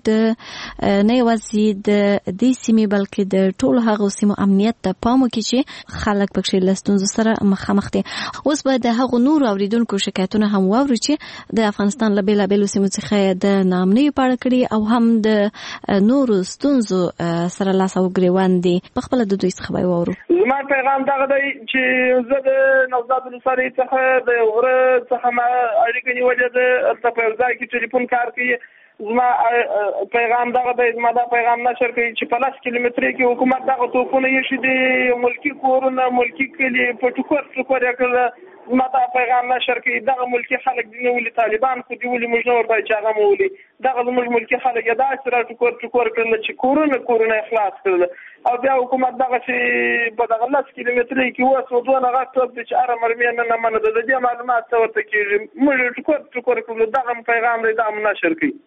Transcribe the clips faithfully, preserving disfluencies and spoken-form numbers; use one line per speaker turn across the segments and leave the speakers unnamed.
د نه یوازې د دې سیمې بلکې د ټولو هغو سیمو امنیت ته پام وکړي چې خلک پکې له ستونزو سره مخامخ دي. اوس به د هغو نورو اوریدونکو شکایتونه هم واورو چې د افغانستان له بېلابېلو سیمو څخه د ناامنیو په اړه کړي او هم د نورو ستونزو سره لاس او ګریوان دي. په خپله د دوی څخه به واورو.
زما پیغام دغه دی چې زه د نوزاد ولسوالۍ څخه د غره څخه اړیکه نیولې ده. هلته په یو ځای کې ټلیفون کار کوي. زما پیغام دغه دی، زما دا پیغام نشر کوي چې په لس کیلومترۍ کې حکومت دغه توپونه ایښي دي، ملکي کورونه ملکي کلي په ټوکر ټوکر یې کړل. زما دا پیغام نشر کوي دغه ملکي خلک دي نه ولي طالبان خو دي ولي موږ نه ورباندې چې هغه مو ولي دغه زموږ ملکي خلک یې داسې را ټوکر ټوکر کړل چې کورونه کورونه یې خلاص کړل. او بیا حکومت دغسې په دغه لس کیلومترۍ کې اوس ودونه غټ ټوپ دی چې هره مرمۍ نه نه منه ده. د دې معلومات څه ورته کېږي، موږ یې ټوکر ټوکر کړلو. دغه پیغام دی، دا مو نشر کوي.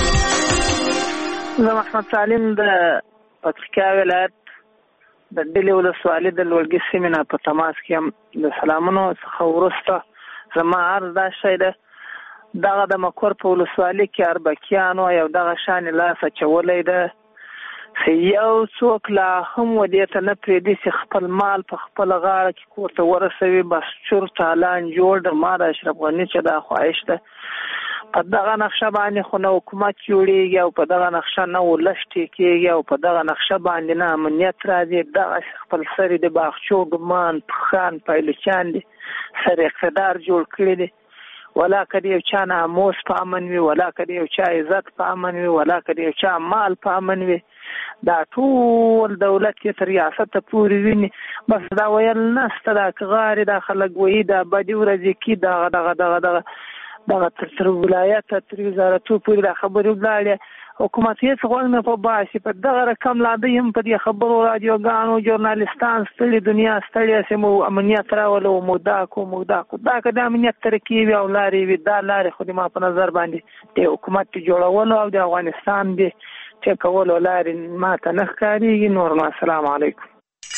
زه محمد سالم د پکتیکا ولایت د ډلې ولسوالۍ د لوړګي سیمې نه په تماس کې یم. د سلامونو څخه وروسته زما عرض دا شی ده، دغه د مکور په ولسوالۍ کې اربکیانو یو دغه شانې لاس اچولی ده چې یو څوک لا هم ودې ته نه پرېږدي چې خپل مال په خپله غاړه کې کور ته ورسوي. بس چور تالان جوړ ده. ما د اشرف غني چې دا خواهش ده په دغه نقشه باندې خو نه حکومت جوړېږي او په دغه نقشه نه ولس ټیکېږي او په دغه نقشه باندې نه امنیت راځي. دغه خپل سر د باغچو ګمان پخان پایلوچان دي سر اقتدار جوړ کړي دي. ولا که د یو چا ناموس په امن وي، ولا که د یو چا عزت په امن وي، ولا که د یو چا مال په امن وي. دا ټول دولت کې تر ریاسته پورې ویني. بس دا ویل نسته، دا که غاړې دا خلک وایي دا بدې ورځې کې دغه دغه دغه دغه دغه تر ولایته تر وزارتو پورې دا خبرې ولاړې. حکومت هېڅ غوږ نه په باسي. په دغه رقم لا دوی هم په دې خبرو راډیوګانو ژورنالستان ستړي دنیا ستړي چې مو امنیت راولو مو دا کو مو دا کو. دا که د امنیت ترکیب وي او لارې وي، دا لارې خو د ما په نظر باندې د حکومت د جوړولو او د افغانستان د ټیکولو لارې ما ته نه ښکارېږي. نور نو السلام علیکم.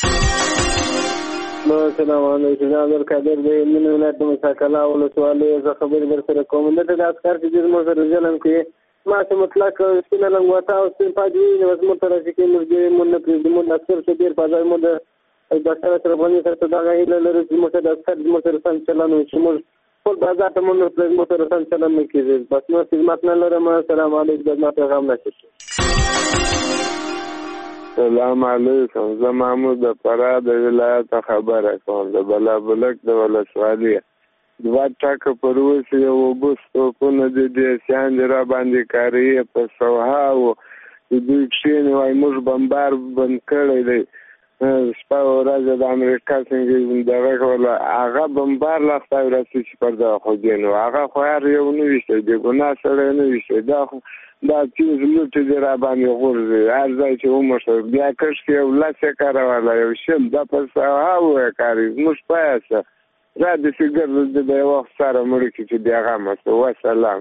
السلام علیکم. زه عبدالقادر د هلمند ولایت د مساکلا ولسوالۍ زه خبرې در سره کوم. دلته د عسکر چې ډېر موږ سره ظلم کوي، ما چې مطلق سپینه لنګوټه او سپین پاجي وي نو زموږ ته راشي کوي، موږ ډېر مونږ نه پرېږدي. موږ عسکر چې ډېر په ځای موږ د ډاکټر اشرف غني سره ته دغه هیله لرو چې موږ د عسکر زموږ سره سم چلند وي، چې موږ ټول بازار ته موږ نه زموږ سره سم چلند نه کېږي. بس نور خدمت نه لرم. السلام علیکم. زما پیغام نشي.
سلام علیکم. زه محمود د فراه د ولایت خبره کوم. د بلابلک د ولسوالۍ دوه ټکه پر اوس یو اوبه توپونه د دې سیان دي را باندې کاریې په سوها و دوی کښېني وایي موږ بمبار بند کړی دی. شپه ورځ د امریکا څنګه دغه کوله هغه بمبار لا خدای راسي چې پر دغه خو دین و هغه خو هر یو نه ویشتی د ګناه سړی نه ویشتی. دا خو دا تیز لوټې دي را باندې غورځي هر ځای چې وموښه بیا کښ یو لس یې کاروله یو شل دا په سوها ویې کاري زموږ پایه څه را داسې ګرځي د یو وخت سره مړه کړي چې بېغمه شو. وسلام.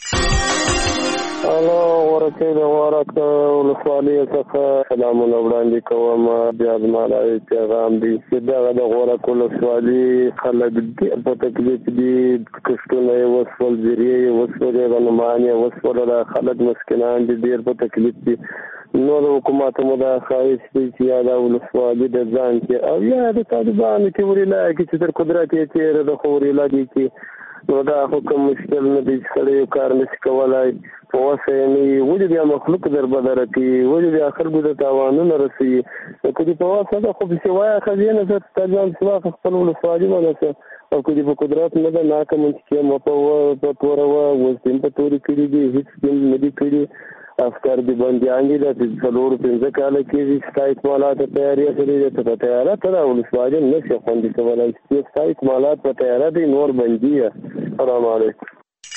الو ورکې د غورک ولسوالۍ څخه سلامونه وړاندې کوم. بیا زما دا پیغام دی چې دغه د غورک ولسوالۍ خلک ډېر په تکلیف دي. کښتونه یې وسول، زیرې یې وسولې، غنمان یې وسوله. خلک مسکینان دي، ډېر په تکلیف دي. نور حکومت مو دا خواهش دی چې یا دا ولسوالي د ځان کې او یا د طالبانو کې وریلا کې چې تر قدرت یې تېره ده خو وریلا دي کې نو دا خو کوم مشکل نه دی چې سړی یو کار نشي کولی. په وسه یې نه وي، ولې بیا مخلوق در بدره کوي، ولې بیا خلکو ته تاوانونه رسوي. نو که دې په وسه ده خو پسې وایه ښځې نه زه طالبان پسې واخله خپل ولسوالي ونیسه او که دې په قدرت نه ده ناکه منطقې مه په توروه. اوس دې په تورې کړي دي، هېڅ دې نه دي کړي. افکار دي بندیان دي د څلور پنځه کاله کېږي چې ستا اکمالات په تیاري اخلي دي. ته په تیاره ته دا ولسوالي نه شي خوندي کولی چې ستا اکمالات په تیاره دی نور بندي یې. السلام علیکم.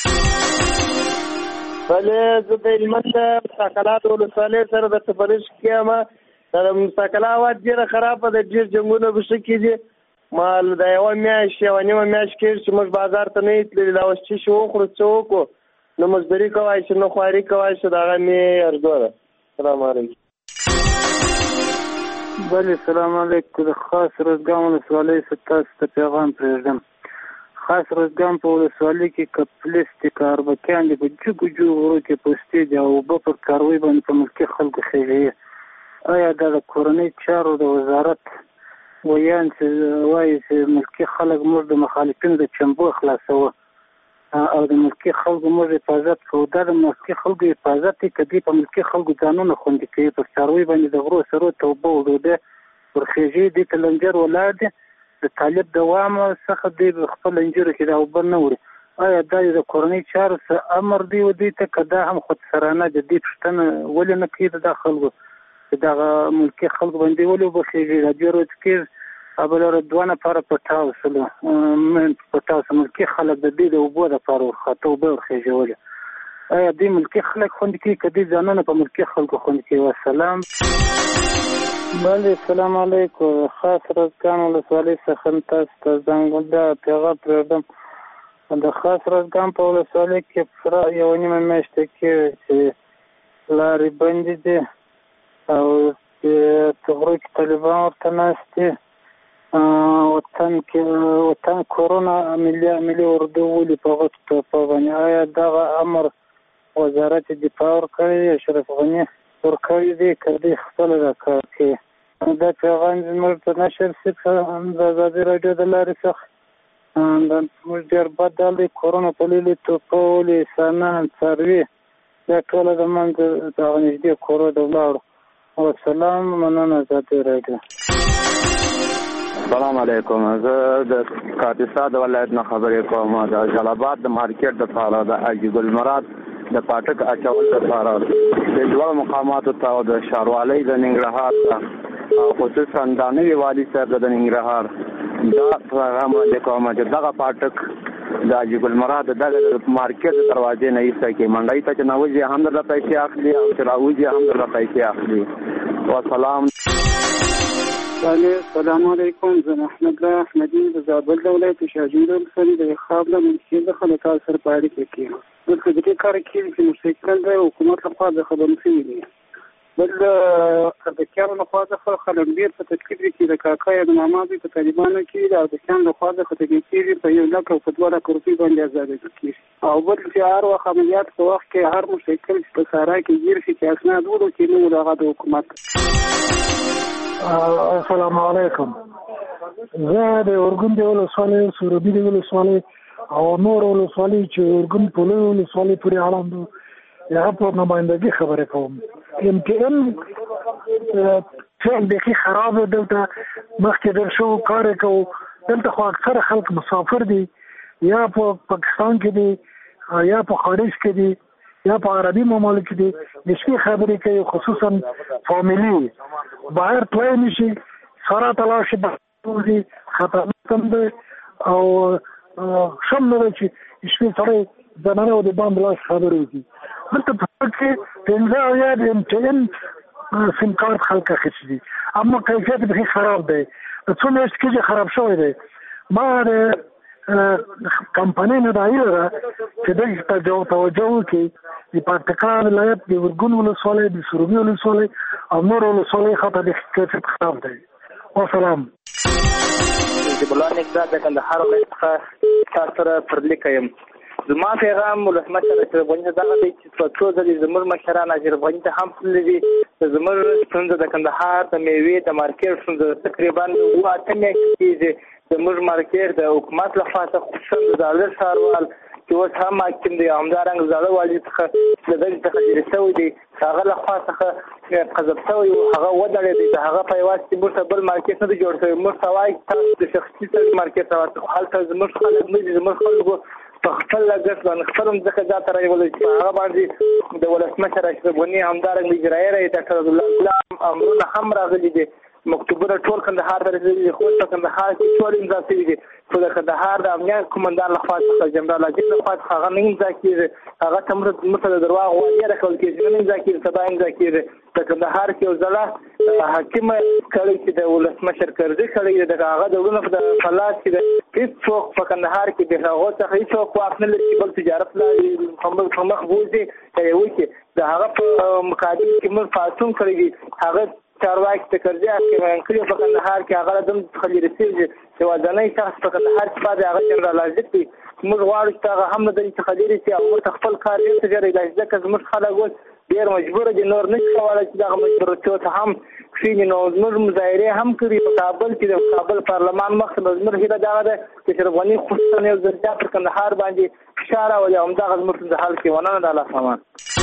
بلې زه د هلمند د مساکلا د ولسوالۍ سره د تفریش کې یم. د مساکلا هوا ډېره خرابه ده، ډېر جنګونه پکې کېږي. ما د یوه میاشت یوه نیمه میاشت کېږي چې موږ بازار ته نه یو تللي. دا اوس چې شي وخورو څه وکړو، نه مزدوري کوای شي نه خواري کوای شي. د هغه مې ارزو ده. السلام علیکم.
بله سلام علیکم. د خاص روزګان ولسوالۍ څخه تاسو ته پیغام پرېږدم.
خاص روزګان په ولسوالۍ کې کپلیس دي کاربکیان دي په جګو جګو غرو کې پوستې دي او اوبه پر کاروي باندې په ملکي خلکو خېږي. آیا دا د کورنۍ چارو د وزارت ویان چې وایي چې ملکي خلک موږ د مخالفینو د چمبو خلاصوه او د ملکي خلکو موږ حفاظت کوو، دا د ملکي خلکو حفاظت دی که دوی په ملکي خلکو ځانونه خوندي کوي؟ پر څاروي باندې د غرو سرو ته اوبه وړوده پر خېږي دي ته لنجر ولاړ دي د طالب دوام څخه دوی خپل لنجرو کې دا اوبه نه وړي. آیا دا د کورنۍ چارو څه امر دی و دوی ته که دا هم خودسرانه د دې پوښتنه ولې نه کوي د خلکو چې دغه ملکي خلکو باندې ولې اوبه خېږي؟ دا دوی ورځ کې ابله دوه نفره پټاو سلو پټاو سلو ملکي خلک د دې د اوبو دپاره ورخاته اوبه ورخېږولې. آیا دوی ملکي خلک خوندي کوي که دوی ځانونه په ملکي خلکو خوندي کوي؟ وسلام. بله السلام علیکم. خاص روزګان ولسوالۍ څخه تاسو ته زنګ دا پیغام پرېږدم. د خاص روزګان په ولسوالۍ کې پوره یوه نیمه میاشته کېږي چې لارې بندې دي او په غرو کې طالبان ورته ناست دي. وطن کې وطن کورونا ملي ملي اردو ولي په غټ په باندې. آیا دغه امر وزارت دفاع ورکړی اشرف غني ورکړی دی که دوی خپله دا کار کوي؟ دا پیغام زموږ په نشر څخه د ازادي راډیو د لارې څخه موږ ډېر بد حال دی. کورونا په لیلې توپولې انسانان څاروي دا ټوله د منځه دغه نږدې کورو ته ولاړو. وسلام. مننه ازادي راډیو.
السلام علیکم. زه د کاپیسا د ولایت نه خبرې کوم. د جلالاباد د مارکیټ دپاره د حاجي ګلمراد د پاټک اچول دپاره د دوه مقاماتو ته د ښاروالۍ د ننګرهار ته او خصوصا د نوي والي صاحب د ننګرهار دا پیغام وړاندې کوم چې دغه پاټک د حاجي ګلمراد دغه مارکیټ د دروازې نه ایسته کې منډۍ ته چې نوځي هم درته پیسې اخلي او چې راوځي هم درته پیسې اخلي. وسلام.
السلام علیکم. زه احمد الله احمدي د زابل د ولایت شاجوی ولسوالۍ د خاب له منشي څخه له تاسو سره په اړیکه کې یم. دلته د دې کار کېږي چې مستقل د حکومت لخوا د خبرو شوي دي. بل د کارو لخوا څخه خلک ډېر په تکلیف کې د کاکا یا د ماما دوی په طالبانو کې د افغانستان لخوا څخه تکلیف کېږي په یو لک او په دوه لک روپۍ باندې ازادي کېږي. او بل چې هر وخت عملیات په وخت کې هر مستقل چې په سارا کې ګیر شي چې اسناد ورو کې نه ولغه د حکومت.
السلام علیکم. زه د ارګون د ولسوالۍ سروبي د ولسوالۍ او نور ولسوالۍ چې ارګون په لوی ولسوالۍ پورې اړوند دي هغه په نمایندګي خبرې کوم. ام ټي ان فعل بیخي خراب دی. دلته مخکې در شو کار یې کوو. دلته خو اکثره خلک مسافر دي یا په پاکستان کې دي یا په خارج کې دي یا په عربي ممالک دي. د شپې خبرې کوي خصوصا فامیلي بهر تلای نشي سره تلاو شي بوزي خطرناک هم دی او شم نه دی چې شپې سړی زنانه او د باندې لاس خبرې وکړي. دلته په کې پنځه اویا د ام ټي ان سیم کارت خلک اخیستي دي اما کیفیت بیخي خراب دی. څو میاشتې کېږي خراب شوی دی. ما د کمپنۍ نه دا هیله ده چې دغې ته توجه وکړي. د پکتیکا ولایت د ارګون ولسوالۍ د سروبي ولسوالۍ او نور ولسوالۍ خاطر د کیفیت خراب دی. وسلام.
جب الله نقدر د کندهار ولایت څخه تاسو سره پر لیکه یم. زما پیغام ولسمشر اشرف غني ته دغه دی چې په څو ځلې زموږ مشران اشرف غني ته هم تللي دي. زموږ ستونزه د کندهار د میوې د مارکیټ ستونزه تقریبا اووه اته میاشتې کېږي. زموږ مارکیټ د حکومت لخوا څخه خصوصا د زاړه ښاروال چې اوس هم حاکم دی همدارنګه زاړه والي څخه د دغې څخه لرې شوی دی هغه لخوا څخه قذف شوی و هغه ودرېدی. د هغه په یوازې چې موږ ته بل مارکیټ نه دی جوړ شوی. موږ ته وایي تاسو د شخصي مارکیټ راوړئ خو هلته زموږ خلک نه دي. زموږ خلکو په خپل لګښت باندې خپل مځکه ځاته رایولی چې په هغه باندې د ولسمشر اشرف غني همدارنګه اجرایي رئیس ډاکټر عبدالله امرونه هم راغلي دي. مکتوبونه ټول کندهار ته رسېدلي دي. خو په کندهار کې ټول امضا شوي دي خو د کندهار د امنیت قومندان لخوا څخه جنرال عجیب لخوا څخه هغه نه امضا کېږي. هغه ته موږ ته د درواغ وعدې راکول کېږي نه امضا کېږي سبا امضا کېږي. د کندهار کې یو ځله حاکمه کړی چې د ولسمشر کرزي کړی د هغه د ولونه په فلات کې د هېڅوک په کندهار کې د هغو څخه هېڅوک واک نه لري چې بل تجارت لارې په مخ بوځي که یې وکړي. د هغه په مقابل کې موږ پاڅون کړی دي. هغه چارواکي تکرجه کې بیان کړي په کندهار کې هغه دم خلي رسېږي چې ودانۍ شخص په کندهار کې پاتې هغه جنرالایزد دي موږ غواړو چې هغه هم د انتخابي رسي او موږ خپل کار یې ته جوړی دا چې موږ خلک ول ډېر مجبور دي نور نشي کولای چې دا مجبور ته هم کښینی نو موږ مظاهره هم کړی په کابل کې د کابل پارلمان مخ ته موږ هیله دا ده چې شرغونی خصوصا یو ځل پر کندهار باندې فشار او همدا غزمت د حل کې ونه نه الله سامان.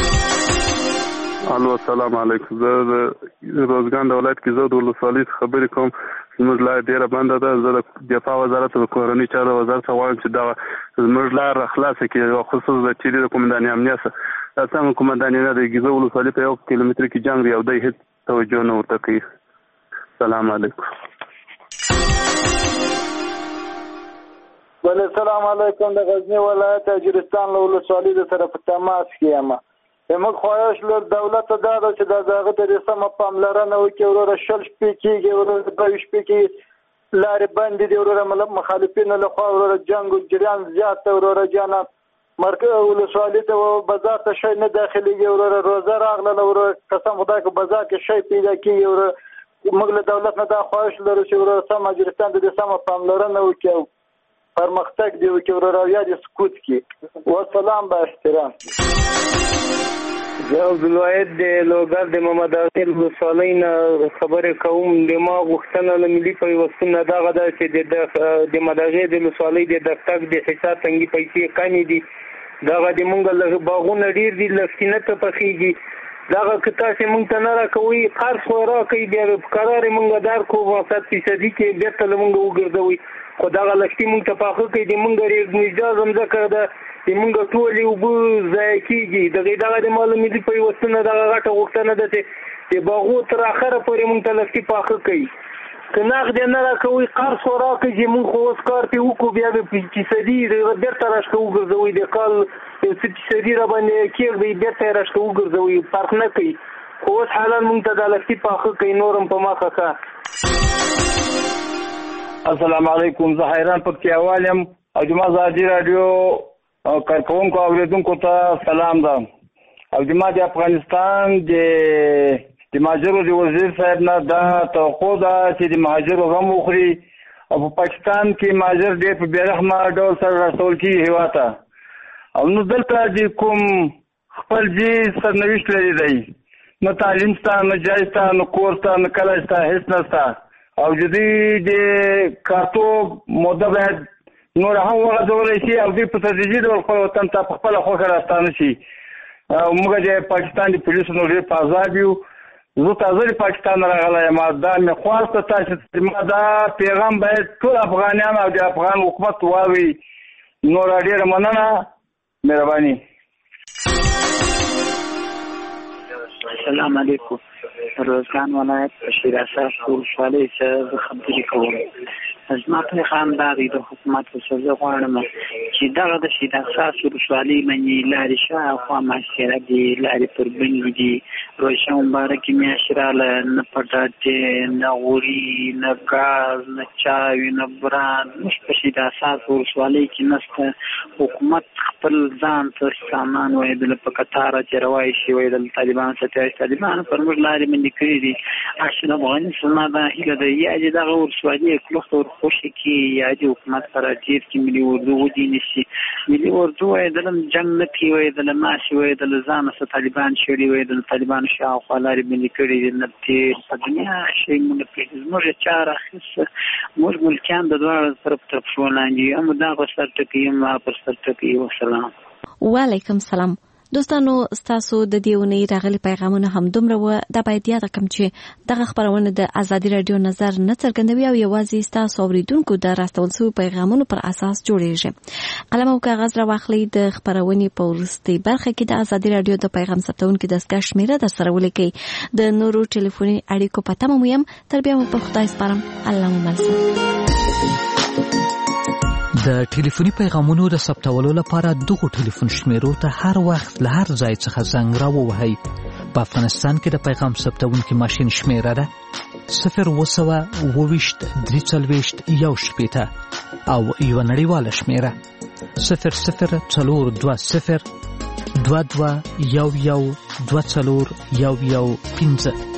الو السلام علیکم. زه د روزګان د ولایت کې زه د ولسوالۍ خبرې کوم. زموږ لار ډېره بنده ده. زه د دفاع وزارت د کورنۍ چارو وزارت غواړم چې دا زموږ لار خلاصه کړي خصوصا د چیرې د قومندان امنیت دا څنګه قومندان نه د ګیزو ولسوالۍ په یو کیلومتر کې جنگ دی او د هیڅ توجه نه ورته کوي. السلام علیکم.
ول السلام علیکم. د غزنی ولایت اجرستان له ولسوالۍ د سره په تماس کې یم. موږ خواهش لرو دولت ته دا ده چې د دغه د سمه پاملرنه وکړي وروره شل شپې کېږي وروره دوه شپې کې لارې بندې دي وروره مخالفینو لخوا وروره جنګ و جریان زیات دی وروره جانه مرکز ولسوالۍ ته بازار ته شی نه داخلېږي وروره روزه راغله وروره قسم خدای که بازار کې شی پیدا کېږي وروره موږ له دولت نه دا خواهش لرو چې وروره سم اجرستان د سمه پاملرنه وکړي او پرمختګ دی وکړي وروره او یا دې سکوت کړي. والسلام با احترام.
زه عبدالواحد د لوګر د محمد عاقل ولسوالۍ نه خبرې کوم. د ما غوښتنه له ملي پیوستون نه دغه ده چې د مدغې د ولسوالۍ د دفتر د حساب تنګي پیسې کمې دي. دغه د مونږ باغونه ډېر دي لسکینه ته پخېږي. دغه که تاسې مونږ ته نه راکوئ قرض خو راکوئ بیا په قرار یې مونږ درکړو صد فیصدي کې بېرته له مونږ وګرځوئ خو دغه لښتي مونږ ته پاخه کوي د مونږ ریګنیزا ځمځکه ده د مونږ ټولې اوبه ضایع کېږي. دغې دغه د ما له ملي پیوستونه دغه غټه غوښتنه ده چې د باغو تر اخره پورې مونږ ته لښتي پاخه کوي. که نغد یې نه راکوئ قرض خو راکړئ چې مونږ خو اوس کار پرې وکړو بیا به فیصدي بېرته راشته وګرځوئ د کال یو څه فیصدي را باندې کېږدئ بېرته یې راشته وګرځوئ فرق نه کوي خو اوس حالا مونږ ته دا لښتي پاخه کوي نور هم په مخه ښه.
السلام علیکم. زه حیران پکتیاوال یم او جما ازادي رادیو کارکوونکو اورېدونکو ته سلام ده. او جما د افغانستان د د مهاجرو د وزیر صاحب نه دا توقع ده چې د مهاجرو غم وخوري او په پاکستان کې مهاجر ډېر په بېرحمه ډول سره راټول کېږي هېواد ته او نو دلته د کوم خپل جي سرنوشت لري دی نو تعلیم شته نه جای شته نه کور شته نه کلی شته هېڅ نه شته او جدي د کارتوب موده باید نور هم وغځولی شي او دوی په تدریجي ډول خپل وطن ته په خپله خوښه راستانه شي. او موږ د پاکستان د پولیسو نو ډېر په عذاب یو. زه تازه د پاکستان نه راغلی یم. دا مې خواسته تاسې چې ما دا پیغام باید ټول افغانیان او د افغان حکومت واوري. نو را ډېره مننه. مهرباني.
السلام علیکم. روزګان ولایت شیر اساس ولسوالۍ څخه زه خبرې کوم. زما پیغام دا دی د حکومت څخه زه غواړم چې دغه د شیر اساس ولسوالۍ باندې لارې شاوخوا محاصره دي لارې پر بندې دي. روژه مبارکې میاشتې راغله نه پټاټ دی نه غوړي نه ګاز نه چای نه بران موږ په شیر اساس ولسوالۍ کې نشته. حکومت خپل ځان ته سامان وایدل په قطاره چې روای شي وایدل طالبان ستاسو طالبان پر موږ لارې باندې کړي دي. اشنا افغانستان دا هیله ده یا چې دغه ولسوالۍ کلوخ ته ورخوشي کې یا د حکومت سره ډېر کې ملي اردو ودي نشي. ملي اردو وایدل جنګ نه کوي وایدل ماشي وایدل ځان سره طالبان شړي وایدل طالبان شاوخوا لارې باندې کړي دي نه تېر په دنیا شي مونږ پرېږدي. زموږ چاره اخیسته موږ ملکیان د دواړو طرف ته پښو لاندې یم دا په سر ټکي یم ما پر سر ټکي. وسلام.
وعلیکم سلام. دوستانو ستاسو د دې اونۍ راغلي پیغامونه هم دومره وو. دا باید یاد کړم چې دغه خبرونه د ازادي رادیو نظر نه څرګندوي او یوازې ستاسو اوریدونکو د راستول شویو پیغامونو پر اساس جوړیږي. قلم او کاغذ را واخلئ. د خبرونې په وروستۍ برخه کې د ازادي رادیو د پیغام ثبتونکو دستګاه شمیره در سره ولیکئ. د نورو ټلیفوني اړیکو په تمه مو یم. تر بیا مو په خدای سپارم. الله مو مل.
د ټلیفوني پیغامونو د ثبتولو لپاره دغه ټلیفون شمیرو ته هر وخت له هر ځای څخه زنګ را ووهئ. په افغانستان کې د پیغام ثبتونکي ماشین شمیره ده صفر اوه سوه اوه ویشت درې څلوېښت یو شپېته او یوه نړیواله شمیره صفر صفر څلور دوه صفر دوه دوه یو یو دوه څلور یو یو پنځه.